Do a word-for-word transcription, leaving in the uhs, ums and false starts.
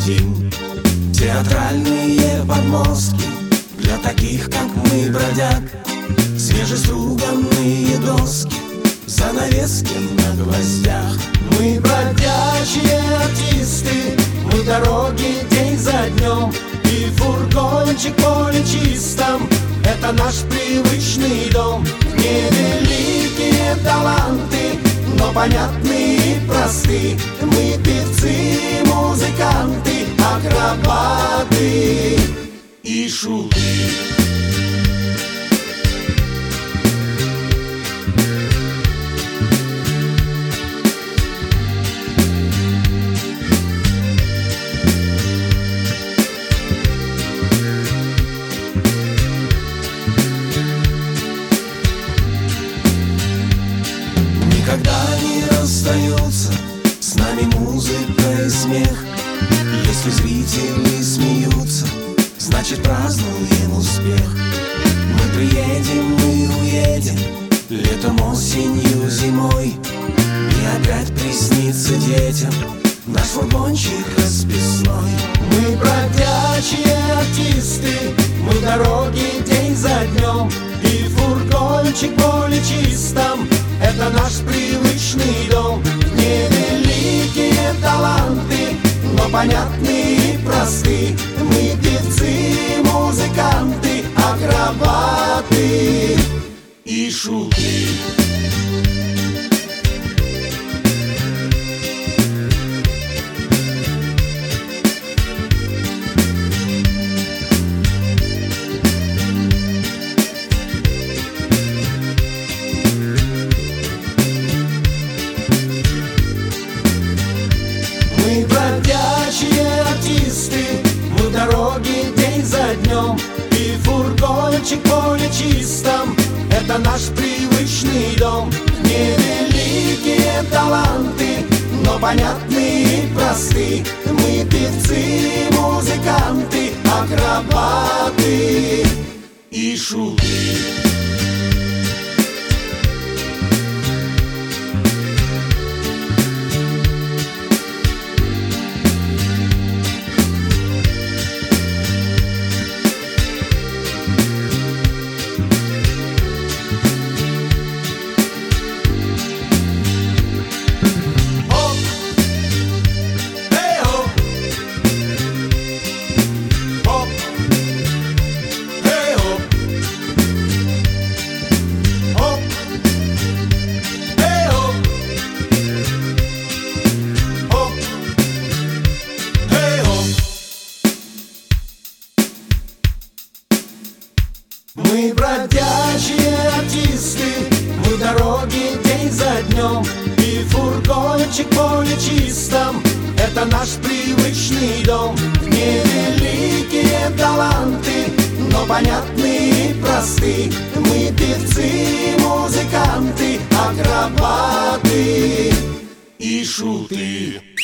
хотим. Театральные подмостки для таких, как мы, бродяг. Свежеструганные доски, занавески на гвоздях. Мы бродячие артисты, мы дороги день за днем. И фургончик поле чистом — это наш привычный дом. Невеликие таланты, но понятные и просты. Мы певцы, музыканты, акробаты и шуты. Никогда не расстаются с нами музыка и смех. Если зрители смеются, значит празднуем успех. Мы приедем, мы уедем, летом, осенью, зимой. И опять приснится детям наш фургончик расписной. Мы бродячие артисты, мы дороги день за днем. И фургончик поле чистом — это наш привычный дом. Невеликие таланты, но понятные и просты. Мы певцы, музыканты, акробаты и шуты. Мы бродячие артисты, мы дороги день за днем. И фургончик поле чистом — это наш привычный дом. Невеликие таланты, но понятные и просты. Мы певцы, музыканты, акробаты и шуты. Мы бродячие артисты, мы дороги день за днем. И фургончик поле чистом — это наш привычный дом. Невеликие таланты, но понятные и просты. Мы певцы, музыканты, акробаты и шуты.